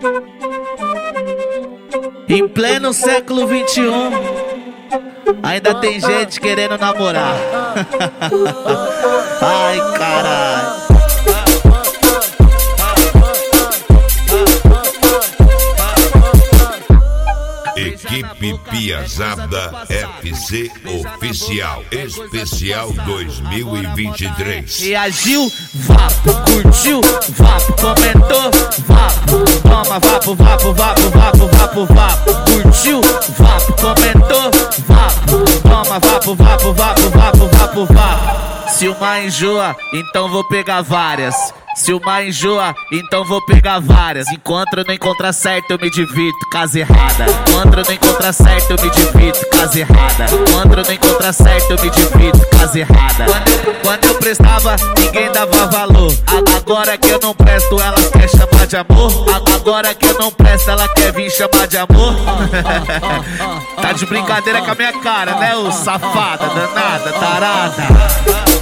Em pleno século XXI, ainda tem gente querendo namorar. Ai, caralho. Equipe Piazada FC Oficial Especial 2023. Reagiu, vapo, curtiu, vapo, comentou, vapo, toma, vapo, vapo, vapo, vapo, vapo, vapo, curtiu, vapo, comentou, vapo, toma, vapo, vapo, vapo, vapo, vapo, vapo. Se uma enjoa, então vou pegar várias. Se uma enjoa, então vou pegar várias. Enquanto não encontrar certo, eu me divirto, casa errada. Enquanto não encontrar certo, eu me divirto, casa errada. Enquanto não encontrar certo, eu me divirto, casa errada. Quando eu prestava, ninguém dava valor. Agora que eu não presto, ela quer chamar de amor. Agora que eu não presto, ela quer vir chamar de amor. Tá de brincadeira com a minha cara, né, ô safada, danada, tarada.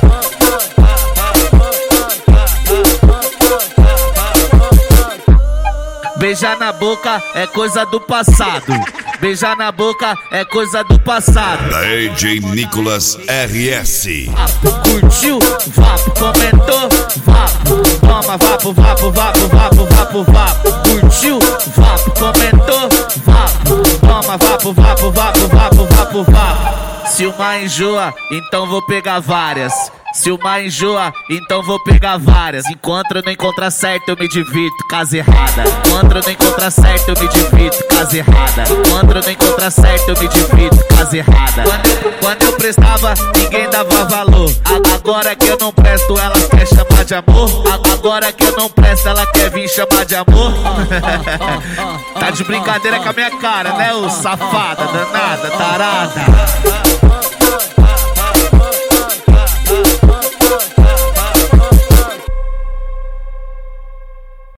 Beijar na boca é coisa do passado. Beijar na boca é coisa do passado. DJ Nicolas RS. Vapo, curtiu, vapo, comentou, vapo, toma, vapo, vapo, vapo, vapo, vapo, vapo. Curtiu, vapo, comentou, vapo, toma, vapo, vapo, vapo, vapo, vapo, vapo. Se uma enjoa, então vou pegar várias. Se uma enjoa, então vou pegar várias. Enquanto não encontrar certo, eu me divirto, casa errada. Enquanto não encontrar certo, eu me divirto, casa errada. Enquanto não encontrar certo, eu me divirto, casa errada. Quando eu prestava, ninguém dava valor. Agora que eu não presto, ela quer chamar de amor. Agora que eu não presto, ela quer vir chamar de amor. Tá de brincadeira com a minha cara, né, ô safada, danada, tarada.